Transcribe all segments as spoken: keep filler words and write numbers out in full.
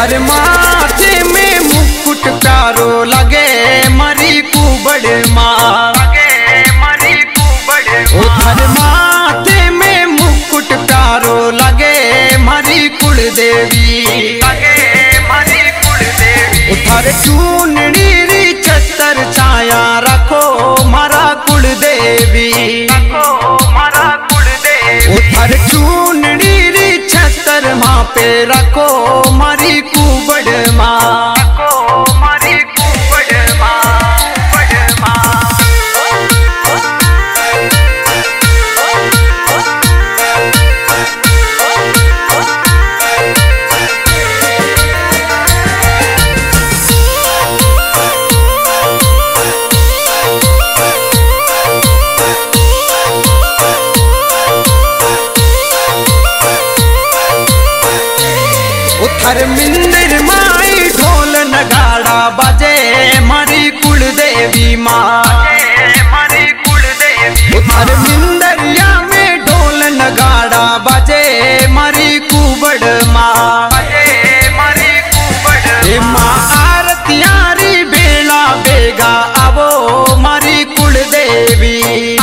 थारे माथे में मुकुट प्यारो लगे मरी कुबड़ माँ ओ थारे माथे में मुकुट प्यारो लगे मरी कुल देवी ओ थारे चूनड़ी री छतर छाया रखो मारा कुल देवी ओ थारे चूनड़ी री छतर माँ पे रखो मारी कुबड़ माँ हर मिंदिर माई ढोल नगाड़ा बजे मारी कुल देवी माँ हर मिंदरिया में ढोल नगाड़ा बजे मारी कुबड़ माँ माँ आरतियारी बेला बेगा आवो मारी कुल देवी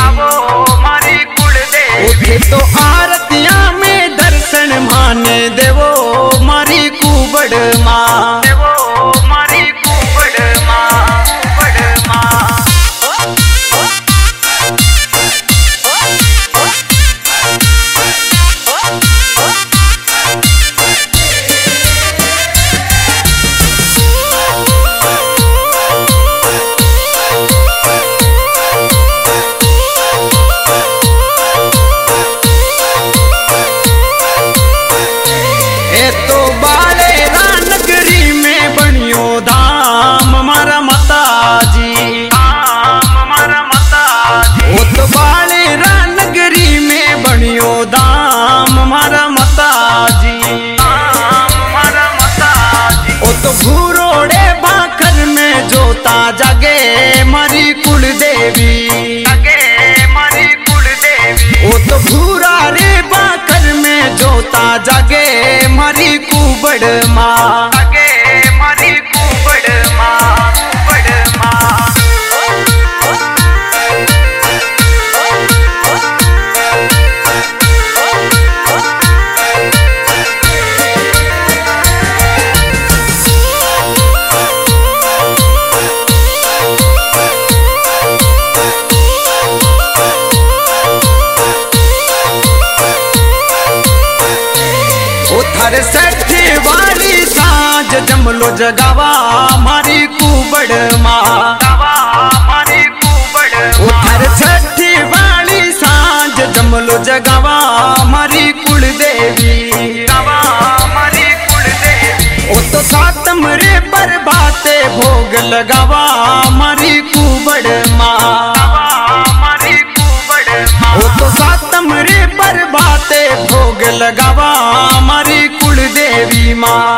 उठे तो आरतिया में दर्शन माने देवो मारी कुबड़ माँ जगे मारी कुल देवी ओ तो भूरा रे बाकर में जोता जगे मारी कुबड़ माँ थारे सठी वाली सांझ जमलो जगावा मारी कुबड़ माँ थारे सठी वाली सांझ जमलो जगावा मारी कुल देवी ओ तो सातम रे पर बाते भोग लगावा मारी कुबड़ माँ ओ तो सातम रे पर बाते भोग लगावा मारी कुल देवी माँ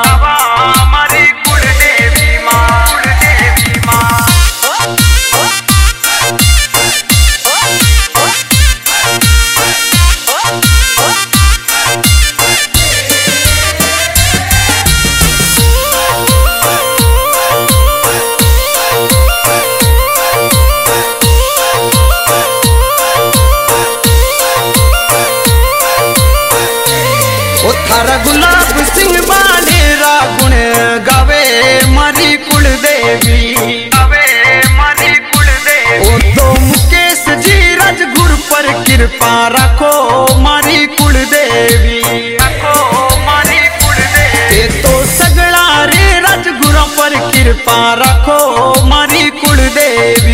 थारा गुलाब सिंह बानेरा गुण गावे मारी कुल देवी ओ तो मुकेश जी राजगुरु पर कृपा रखो मारी कुल देवी ए तो सगड़ा रे राजगुरु पर कृपा रखो मारी कुल देवी।